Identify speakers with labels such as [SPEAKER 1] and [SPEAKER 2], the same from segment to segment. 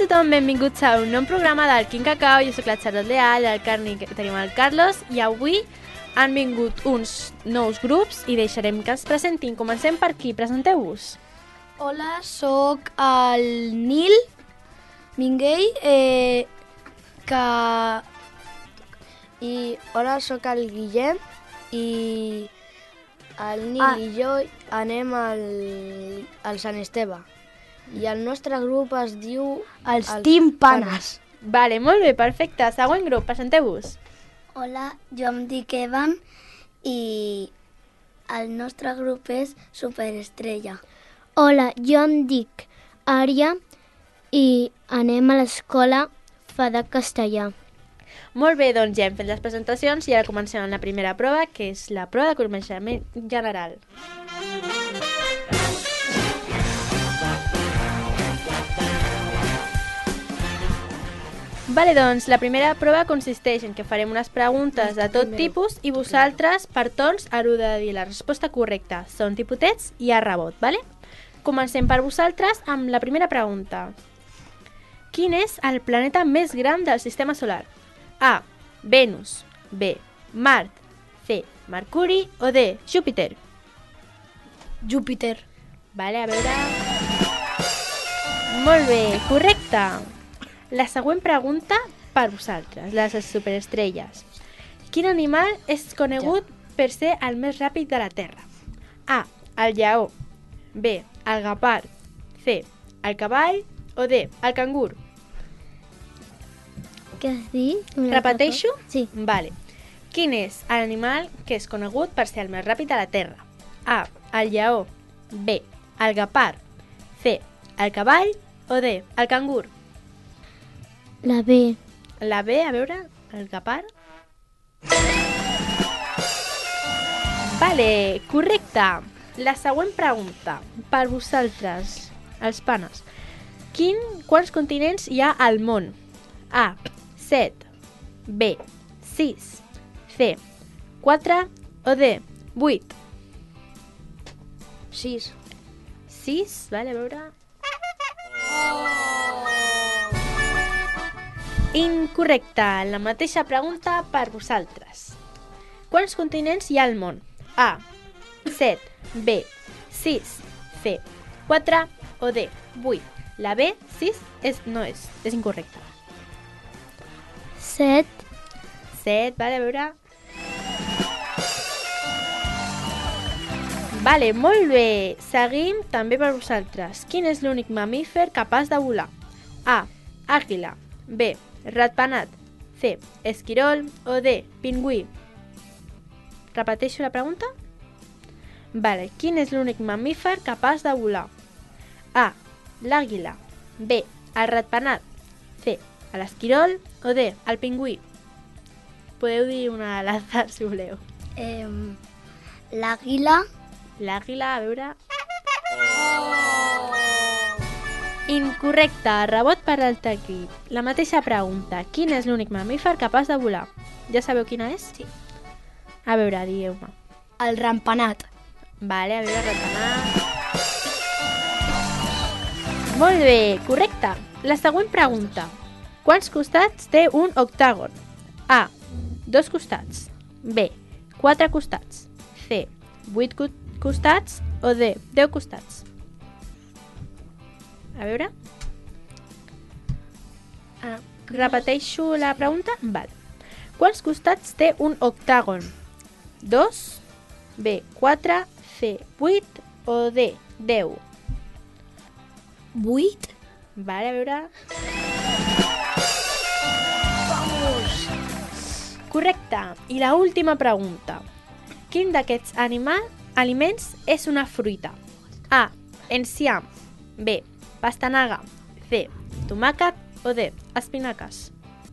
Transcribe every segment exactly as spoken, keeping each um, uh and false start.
[SPEAKER 1] tothom, benvinguts a un nou programa del Quin Cacau. Jo soc la Charlotte Leal, al Carni tenim el Carlos i avui han vingut uns nous grups i deixarem que es presentin. Comencem per aquí, presenteu-vos.
[SPEAKER 2] Hola, sóc el Nil Minguell, eh, que... I hola, sóc el Guillem i el Nil ah. i jo anem al, al Sant Esteve. I el nostre grup es diu...
[SPEAKER 3] Els, els Timpanes.
[SPEAKER 1] Vale, molt bé, perfecte. Següent grup, presenteu-vos.
[SPEAKER 4] Hola, jo em dic Evan i el nostre grup és Superestrella.
[SPEAKER 5] Hola, jo em dic Ària i anem a l'escola Fada Castellà.
[SPEAKER 1] Molt bé, doncs ja hem fet les presentacions i ara comencem amb la primera prova, que és la prova de coneixement general. Vale, doncs, la primera prova consisteix en que farem unes preguntes de tot tipus i vosaltres, per torns, haureu de dir la resposta correcta. Són tipotets i a rebot, vale? Comencem per vosaltres amb la primera pregunta. Quin és el planeta més gran del sistema solar? A. Venus. B. Mart. C. Mercuri. O D. Júpiter.
[SPEAKER 2] Júpiter.
[SPEAKER 1] Vale, a veure... Molt bé, correcte. La següent pregunta per vosaltres, les superestrelles. Quin animal és conegut per ser el més ràpid de la Terra? A. El lleó. B. El guepard. C. El cavall. O D. El cangur.
[SPEAKER 5] Què has dit?
[SPEAKER 1] Repeteixo?
[SPEAKER 5] Sí.
[SPEAKER 1] Vale. Quin és l'animal que és conegut per ser el més ràpid de la Terra? A. El lleó. B. El guepard. C. El cavall. O D. El cangur.
[SPEAKER 5] La B.
[SPEAKER 1] La B, a veure, el guepard. Vale, correcte. La següent pregunta, per vosaltres, els panes. Quin, quants continents hi ha al món? A. set. B. sis. C. quatre. O D. vuit.
[SPEAKER 2] sis.
[SPEAKER 1] sis, vale, a veure... Incorrecte. La mateixa pregunta per vosaltres. Quants continents hi ha al món? A. set. B. sis. C. quatre. O D. vuit. La B, sis, és, no és. És incorrecta.
[SPEAKER 5] set.
[SPEAKER 1] set, vale, a veure... Vale, molt bé. Seguim també per vosaltres. Quin és l'únic mamífer capaç de volar? A. Àguila. B. Ratpenat. C. Esquirol. O D. Pingüí. Repeteixo la pregunta? Vale. Quin és l'únic mamífer capaç de volar? A. L'àguila. B. El ratpenat. C. L'esquirol. O D. El pingüí. Podeu dir una a l'altre si voleu.
[SPEAKER 4] Eh, L'àguila.
[SPEAKER 1] L'àguila, a veure... Incorrecte, rebot per l'altre equip. La mateixa pregunta. Quin és l'únic mamífer capaç de volar? Ja sabeu quina és?
[SPEAKER 2] Sí.
[SPEAKER 1] A veure, dieu-me.
[SPEAKER 2] El rampanat.
[SPEAKER 1] Vale, a veure, ratpenat. Molt bé, correcte. La següent pregunta. Quants costats té un octàgon? A. Dos costats. B. Quatre costats. C. Vuit costats. O D. Deu costats. A veure. Ah, repeteixo la pregunta? Val. Quants costats té un octàgon? Dos. B. Quatre. C. Vuit. O D. Deu.
[SPEAKER 2] Vuit.
[SPEAKER 1] Vale, a veure...
[SPEAKER 2] Vamos!
[SPEAKER 1] Correcte. I la última pregunta. Quin d'aquests animals, aliments és una fruita? A. Enciam. B. Pastanaga. C. Tomàquet. O D. Espinaques.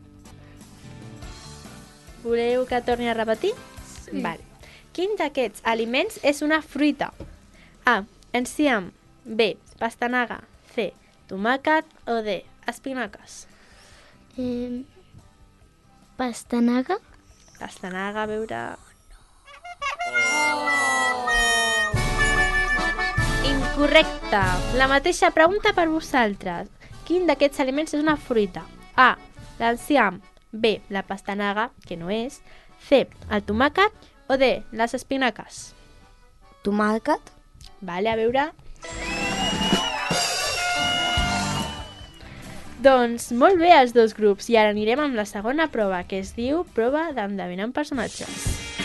[SPEAKER 1] Voleu que torni a repetir?
[SPEAKER 2] Sí.
[SPEAKER 1] Vale. Quin d'aquests aliments és una fruita? A. Enciam. B. Pastanaga. C. Tomàquet. O D. Espinaques.
[SPEAKER 5] Eh, pastanaga.
[SPEAKER 1] Pastanaga, a veure... Incorrecte. La mateixa pregunta per vosaltres. quin d'aquests aliments és una fruita? A, l'enciam, B, la pastanaga, que no és, C, el tomàquet o D, les espinaques.
[SPEAKER 3] Tomàquet?
[SPEAKER 1] Vale, a veure... Doncs molt bé els dos grups i ara anirem amb la segona prova, que es diu prova d'endevinar personatges.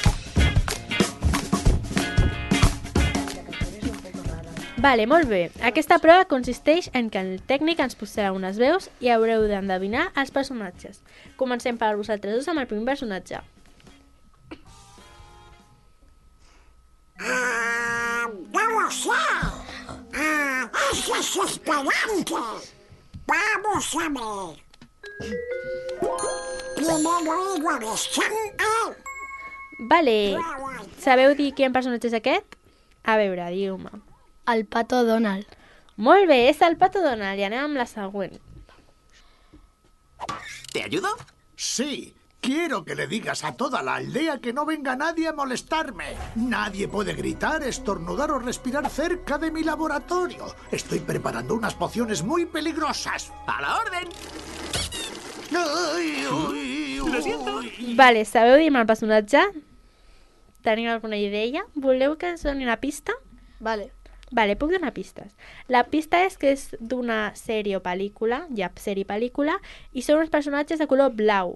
[SPEAKER 1] Vale, molt bé. Aquesta prova consisteix en que el tècnic ens posarà unes veus i haureu d'endevinar els personatges. Comencem per vosaltres dos amb el primer personatge.
[SPEAKER 6] Ah, no lo sé. Ah, es desesperante. Vamos a ver. Primero ego de Santa.
[SPEAKER 1] Vale. Sabeu dir quin personatge és aquest? A veure, digueu-me.
[SPEAKER 2] El Pato Donald.
[SPEAKER 1] Molt bé, és el Pato Donald i anem amb la següent.
[SPEAKER 7] ¿Te ayudo?
[SPEAKER 8] Sí, quiero que le digas a toda la aldea que no venga nadie a molestarme. Nadie puede gritar, estornudar o respirar cerca de mi laboratorio. Estoy preparando unas pociones muy peligrosas.
[SPEAKER 7] ¡A la orden!
[SPEAKER 8] Ai, ui, ui.
[SPEAKER 7] Lo siento.
[SPEAKER 1] Vale, sabeu dir-me el personatge? Teniu alguna idea? Voleu que us doni una pista?
[SPEAKER 2] Vale.
[SPEAKER 1] Vale, puc donar pistes. La pista és que és d'una sèrie o pel·lícula, ja sèrie i pel·lícula, i són uns personatges de color blau.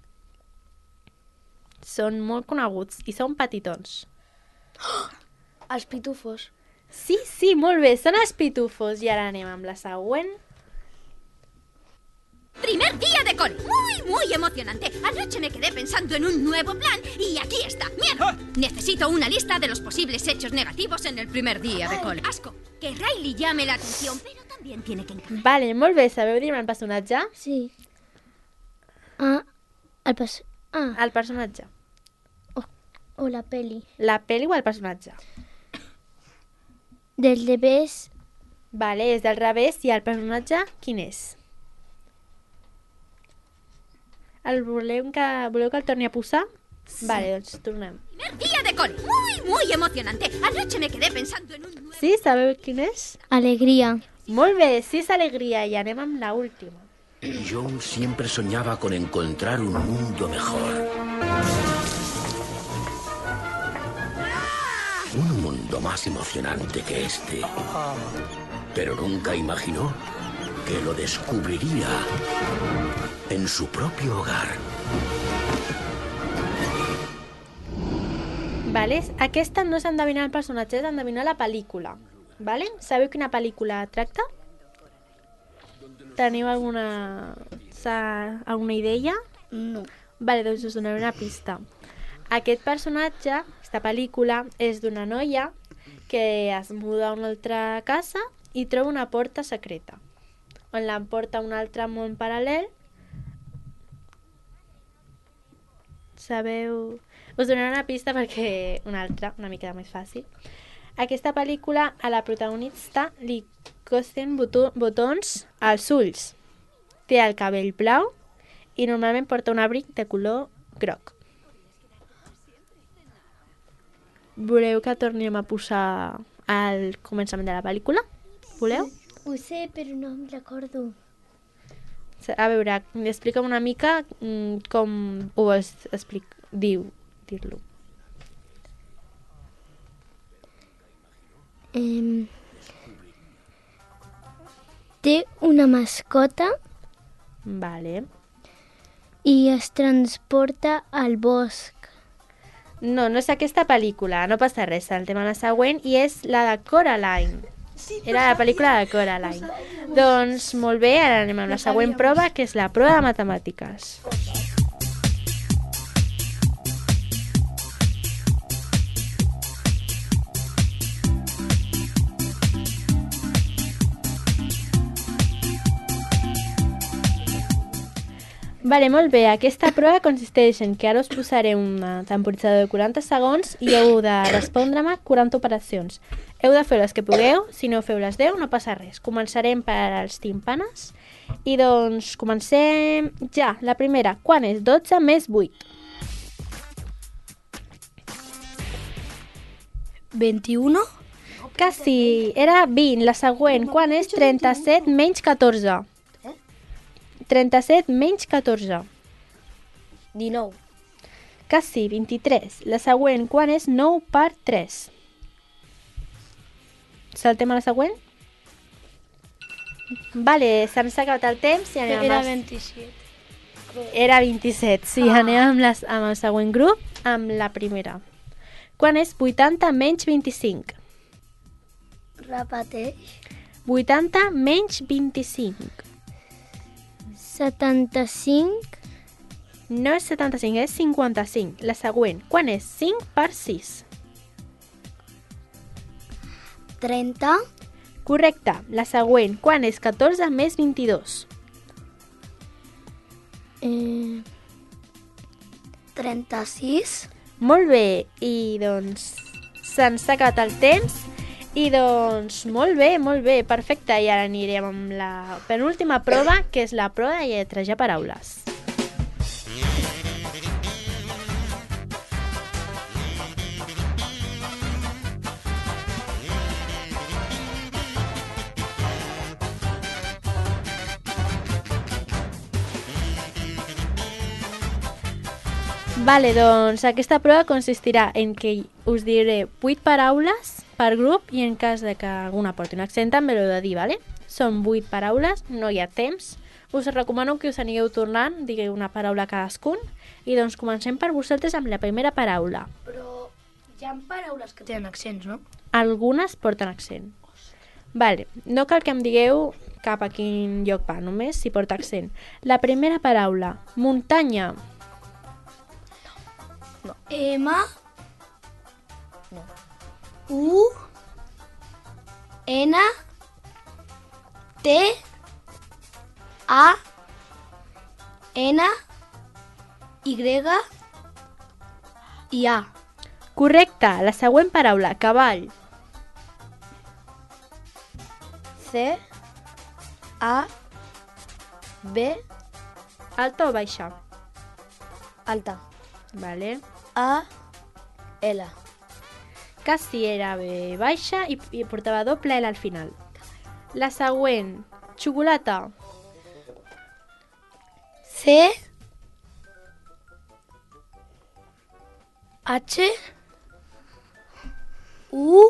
[SPEAKER 1] Són molt coneguts i són petitons.
[SPEAKER 2] Els pitufos.
[SPEAKER 1] Sí, sí, molt bé, són els pitufos. I ara anem amb la següent.
[SPEAKER 9] Primer día de cole. Muy, muy emocionante. Anoche me quedé pensando en un nuevo plan y aquí está. ¡Mierda! Necesito una lista de los posibles hechos negativos en el primer día de cole. Asco. Que Riley llame la atención, pero también tiene que encajar.
[SPEAKER 1] Vale, molt bé. Sabeu dir-me el personatge?
[SPEAKER 5] Sí. Ah, el, pas... ah,
[SPEAKER 1] El personatge.
[SPEAKER 5] o la peli.
[SPEAKER 1] La pel·li o el personatge?
[SPEAKER 5] Del revés,
[SPEAKER 1] Vale, és del revés i el personatge quin és? El voleu que, voleu que el torni a posar? Sí. Vale, doncs tornem.
[SPEAKER 9] Primer día de cole. Muy, muy emocionante. Anoche me quedé pensando en un nuevo...
[SPEAKER 1] Sí, sabeu quin és?
[SPEAKER 5] alegría.
[SPEAKER 1] Molt bé, sí és alegria i anem amb la última.
[SPEAKER 10] Yo siempre soñaba con encontrar un mundo mejor. Un mundo más emocionante que este. Pero nunca imaginó que lo descubriría en su propio hogar.
[SPEAKER 1] Vale, aquesta no és endevinar el personatge, és endevinar la pel·lícula. Vale? Sabeu quina pel·lícula tracta? Teniu alguna... sa- alguna idea?
[SPEAKER 4] No.
[SPEAKER 1] Vale, doncs us donaré una pista. Aquest personatge, aquesta pel·lícula, és d'una noia que es muda a una altra casa i troba una porta secreta, on l'emporta a un altre món paral·lel. Sabeu... Us donaré una pista perquè una altra, una mica més fàcil. Aquesta pel·lícula, a la protagonista li costen botó- botons als ulls. Té el cabell blau i normalment porta un abric de color groc. Voleu que tornem a posar al començament de la pel·lícula? Voleu?
[SPEAKER 5] Ho sé, però no em recordo.
[SPEAKER 1] A veure, explica'm una mica mm, com ho es, explic, diu, dir-lo.
[SPEAKER 5] Eh, té una mascota
[SPEAKER 1] Vale.
[SPEAKER 5] i es transporta al bosc.
[SPEAKER 1] No, no és aquesta pel·lícula, no passa res, saltem a la següent i és la de Coraline. Era la pel·lícula de Coraline. Doncs molt bé, ara anem amb la següent prova, que és la prova de matemàtiques. Vale, molt bé. Aquesta prova consisteix en que ara us posaré un temporitzador de quaranta segons i heu de respondre-me quaranta operacions. Heu de fer les que pugueu, si no feu les deu no passa res. Començarem per als timpanes i doncs comencem ja. La primera, quan és dotze més vuit?
[SPEAKER 2] veintiuno.
[SPEAKER 1] Quasi, era vint. La següent, quan és trenta-set menys catorze? trenta-set menys catorze.
[SPEAKER 2] dinou.
[SPEAKER 1] Cassi, vint-i-tres. La següent, quan és nou per tres? Saltem a la següent? Vale, se'ns ha acabat el temps i anem amb
[SPEAKER 2] Era
[SPEAKER 1] els-
[SPEAKER 2] vint-i-set.
[SPEAKER 1] Era vint-i-set, sí. Ah. Anem amb, les, amb el següent grup, amb la primera. Quan és vuitanta menys vint-i-cinc?
[SPEAKER 4] Repeteix.
[SPEAKER 1] vuitanta menys vint-i-cinc.
[SPEAKER 5] setanta-cinc.
[SPEAKER 1] No és setanta-cinc, és cinquanta-cinc. La següent, quan és cinc per sis?
[SPEAKER 4] trenta.
[SPEAKER 1] Correcte. La següent, quan és catorze més vint-i-dos?
[SPEAKER 5] Eh,
[SPEAKER 4] trenta-sis.
[SPEAKER 1] Molt bé, i doncs se'ns ha acabat el temps i doncs molt bé, molt bé, perfecte. I ara anirem amb la penúltima prova, que és la prova de lletrejar paraules. Vale, doncs aquesta prova consistirà en que us diré vuit paraules per grup i en cas de que alguna porti un accent també l'heu de dir, vale? Són vuit paraules, no hi ha temps. Us recomano que us anigueu tornant, digueu una paraula cadascun i doncs comencem per vosaltres amb la primera paraula.
[SPEAKER 2] Però hi ha paraules que tenen accents, no?
[SPEAKER 1] Algunes porten accent. Vale, no cal que em digueu cap a quin lloc va, només si porta accent. La primera paraula, muntanya.
[SPEAKER 2] M. No. U. N. T. A. N. Y. I A.
[SPEAKER 1] Correcte, la següent paraula, cavall.
[SPEAKER 2] C. A. B.
[SPEAKER 1] Alta o baixa?
[SPEAKER 2] Alta.
[SPEAKER 1] Vale.
[SPEAKER 2] A. L.
[SPEAKER 1] Quasi era B baixa i, i portava doble L al final. La següent, xocolata.
[SPEAKER 2] C. H. U.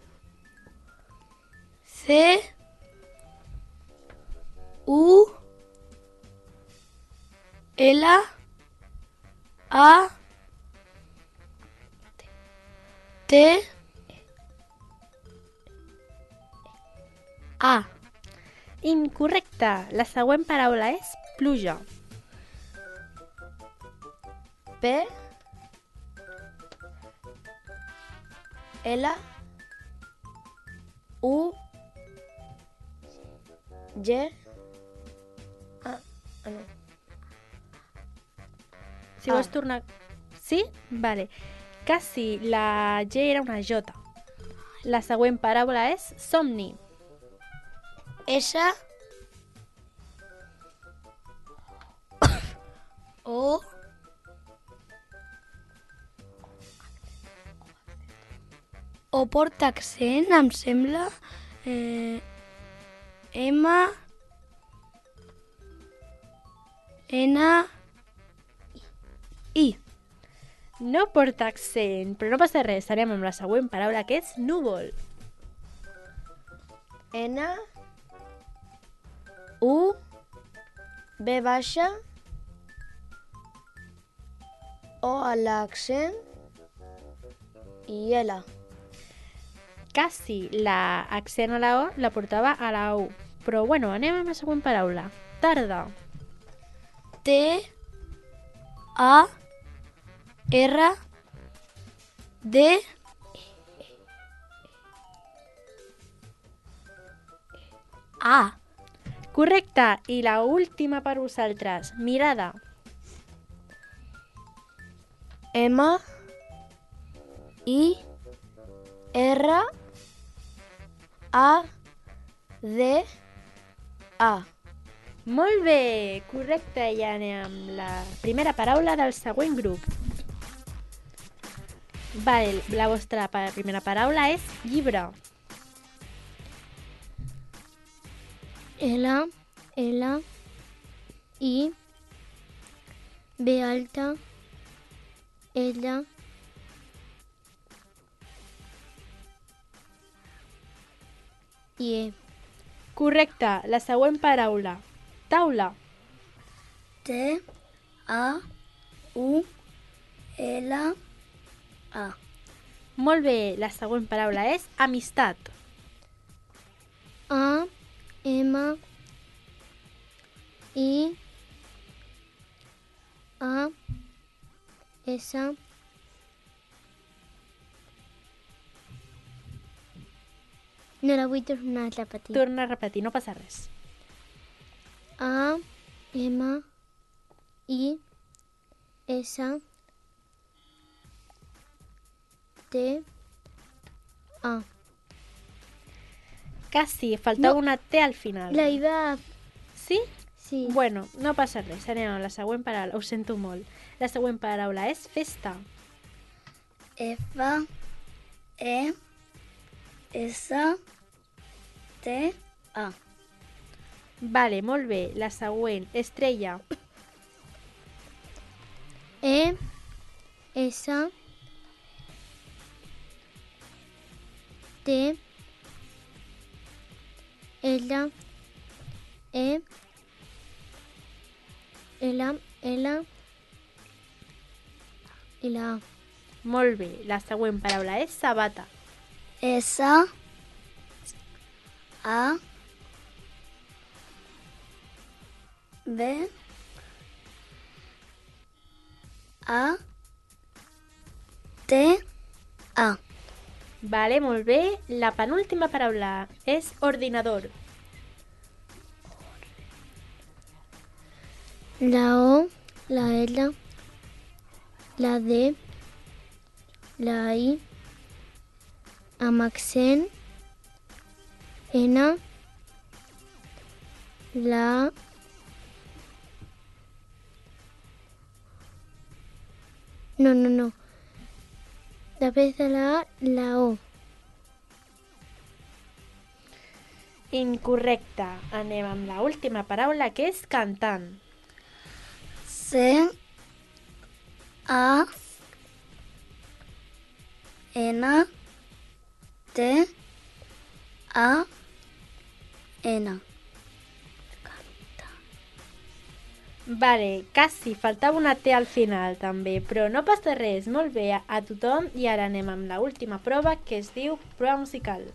[SPEAKER 2] C. U. L. A. T. A.
[SPEAKER 1] Incorrecte. La següent paraula és pluja.
[SPEAKER 2] P. L. U. G. A. Ah, no.
[SPEAKER 1] Si vols tornar... Sí? Vale. Quasi la G era una J. La següent paraula és somni.
[SPEAKER 2] S. O. O porta accent, em sembla. Eh, M. N. I.
[SPEAKER 1] No porta accent, però no passa res. Anem amb la següent paraula, que és núvol.
[SPEAKER 2] N. U. B baixa. O a l'accent. I L.
[SPEAKER 1] Quasi la accent a la O la portava a la U. Però bueno, anem amb la següent paraula. Tarda.
[SPEAKER 2] T. A. R. D. A.
[SPEAKER 1] Correcte. I la última per vosaltres. Mirada.
[SPEAKER 2] M. I. R. A. D. A.
[SPEAKER 1] Molt bé, correcte. I anem amb la primera paraula del següent grup. Vale, la vostra pa- primera paraula és llibre.
[SPEAKER 5] L, L, I, B alta, L, i E.
[SPEAKER 1] Correcte. La següent paraula. Taula.
[SPEAKER 4] T, A, U, L, A.
[SPEAKER 1] Molt bé. La següent paraula és amistat.
[SPEAKER 5] A, M, I, A, S, no la vull tornar a repetir.
[SPEAKER 1] Torna a repetir, no passa res.
[SPEAKER 5] A, M, I, S, T, A.
[SPEAKER 1] Quasi, faltava
[SPEAKER 5] No.
[SPEAKER 1] una T al final.
[SPEAKER 5] La iba...
[SPEAKER 1] Sí?
[SPEAKER 5] Sí.
[SPEAKER 1] Bueno, no passa res. Anem a la següent paraula. Ho sento molt. La següent paraula és festa.
[SPEAKER 4] F, E, S, T, A.
[SPEAKER 1] Vale, molt bé. La següent, estrella.
[SPEAKER 5] E, S, T, L, E, L, L, i la A.
[SPEAKER 1] Molt bé. La següent paraula és sabata.
[SPEAKER 4] S, A, B, A, T, A.
[SPEAKER 1] Vale, molt bé. La penúltima paraula és ordinador.
[SPEAKER 5] La O, la L, la D, la I, amb accent, N, la No, no, no. Després de la A, la O.
[SPEAKER 1] Incorrecte. Anem amb la última paraula, que és cantant.
[SPEAKER 4] C, A, N, T, A, N.
[SPEAKER 1] Vale, quasi, faltava una T al final també, però no passa res, molt bé a tothom. I ara anem amb la última prova, que es diu prova musical.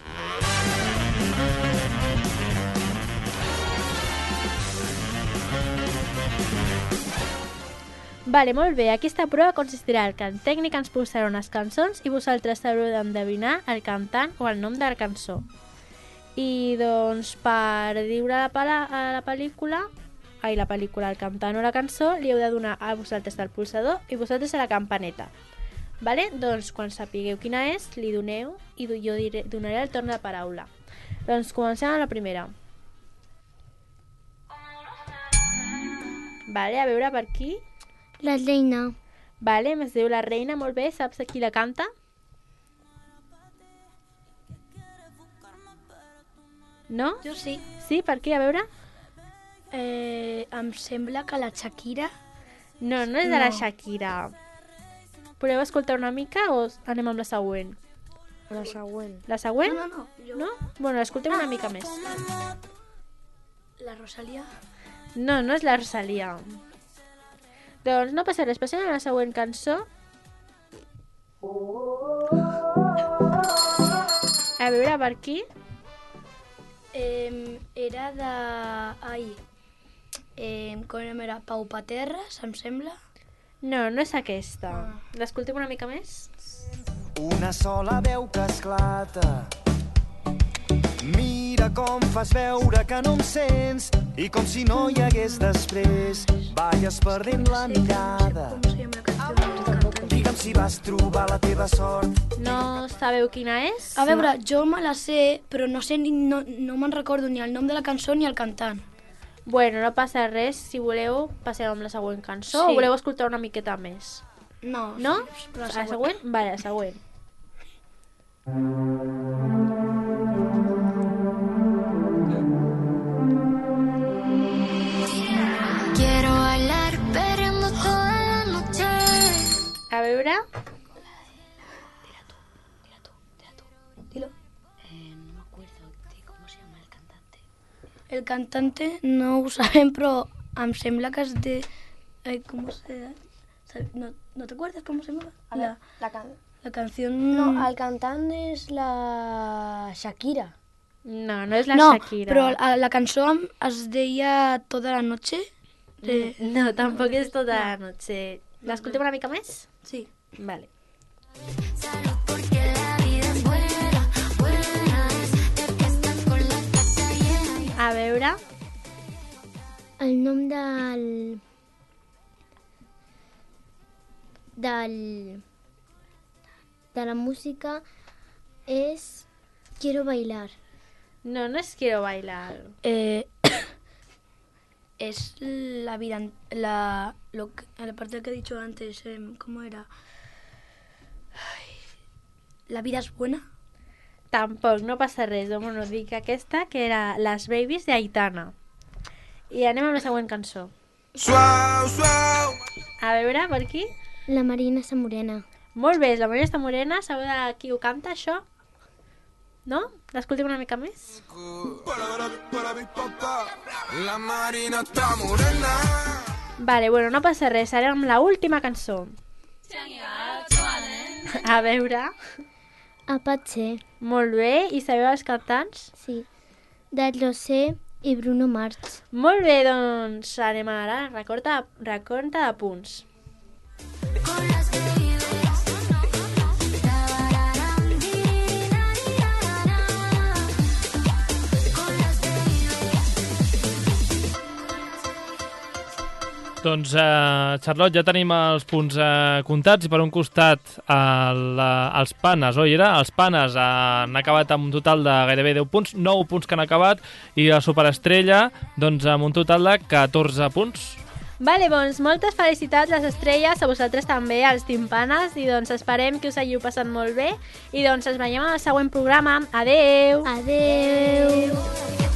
[SPEAKER 1] Vale, molt bé, aquesta prova consistirà en que el tècnic ens posarà unes cançons i vosaltres haureu d'endevinar el cantant o el nom de la cançó. I doncs per diure la, pala, a la pel·lícula, ai, la pel·lícula, el cantant o la cançó, li heu de donar a vosaltres el pulsador i vosaltres a la campaneta. Vale? Doncs quan sapigueu quina és, li doneu i jo diré, donaré el torn de paraula. Doncs comencem amb la primera. Vale, a veure per aquí.
[SPEAKER 5] La reina.
[SPEAKER 1] Vale, es diu La Reina, molt bé. Saps qui la canta? No?
[SPEAKER 2] Jo sí.
[SPEAKER 1] Sí, per què? A veure.
[SPEAKER 2] Eh, em sembla que la Shakira...
[SPEAKER 1] No, no és de la
[SPEAKER 2] No.
[SPEAKER 1] Shakira. Podeu escoltar una mica o anem amb la següent?
[SPEAKER 2] La següent.
[SPEAKER 1] La següent?
[SPEAKER 2] No, no, no. Jo...
[SPEAKER 1] No? Bueno, escoltem una mica més.
[SPEAKER 2] La Rosalia.
[SPEAKER 1] No, no és la Rosalia. Doncs no passa res, passem a la següent cançó. A veure, per aquí.
[SPEAKER 2] Eh, era de... Ai... Eh, com era? Pau Paterres, em sembla.
[SPEAKER 1] No, no és aquesta. L'escoltem una mica més?
[SPEAKER 7] Una sola veu que esclata. Mira com fas veure que no em sents i com si no hi hagués després. Vayas perdent la mirada.
[SPEAKER 2] Com se llama la canción?
[SPEAKER 7] Digue'm si vas trobar la teva sort.
[SPEAKER 1] No sabeu quina és?
[SPEAKER 2] A veure, jo me la sé, però no sé ni, no, no me'n recordo ni el nom de la cançó ni el cantant.
[SPEAKER 1] Bueno, no passa res. Si voleu, passem amb la següent cançó.
[SPEAKER 2] Sí.
[SPEAKER 1] O voleu escoltar una miqueta més?
[SPEAKER 2] No.
[SPEAKER 1] No?
[SPEAKER 2] La
[SPEAKER 1] La següent? Vale, la següent.
[SPEAKER 2] el cantante no ho sabem, però em sembla que es de... Eh, com se... No, ¿No te acuerdas cómo se llamaba? La,
[SPEAKER 3] La can...
[SPEAKER 2] la canción...
[SPEAKER 3] No, el cantant és la Shakira.
[SPEAKER 1] No, no és la
[SPEAKER 2] no,
[SPEAKER 1] Shakira.
[SPEAKER 2] però la, la cançó es deia Toda la noche. De...
[SPEAKER 1] No, tampoc és Tota la noche. L'escoltem una mica més?
[SPEAKER 2] Sí.
[SPEAKER 1] Vale. A veure...
[SPEAKER 5] El nom del... del... de la música és Quiero bailar.
[SPEAKER 1] No, no és Quiero bailar.
[SPEAKER 2] Eh, es la vida, la, lo que, la parte que he dicho antes, eh, ¿cómo era? Ay, ¿la vida es buena?
[SPEAKER 1] Tampoc, no passa res. Bueno, dic aquesta, que era Las Babies de Aitana. I anem amb la següent cançó.
[SPEAKER 11] Suau, suau.
[SPEAKER 1] A veure, per aquí.
[SPEAKER 5] La Marina Samorena.
[SPEAKER 1] Molt bé, la Marina està morena. Sabeu de qui ho canta, això? No? L'escoltem una mica més?
[SPEAKER 11] La Marina està morena.
[SPEAKER 1] Vale, bueno, no passa res. Ara amb la última cançó. A veure...
[SPEAKER 5] Apache.
[SPEAKER 1] Molt bé. I sabeu els cantants?
[SPEAKER 5] Sí. Del Rosé i Bruno Mars.
[SPEAKER 1] Molt bé, doncs anem ara. Recorda, recorda de punts.
[SPEAKER 12] Doncs, eh, Charlotte, ja tenim els punts eh, comptats i per un costat el, eh, els panes, oi era? Els panes eh, han acabat amb un total de gairebé deu punts, nou punts que han acabat, i la superestrella doncs, amb un total de catorze punts.
[SPEAKER 1] Vale, doncs moltes felicitats les estrelles, a vosaltres també, als timpanes, i doncs esperem que us hàgiu passat molt bé, i doncs ens veiem al següent programa. Adeu!
[SPEAKER 5] Adeu!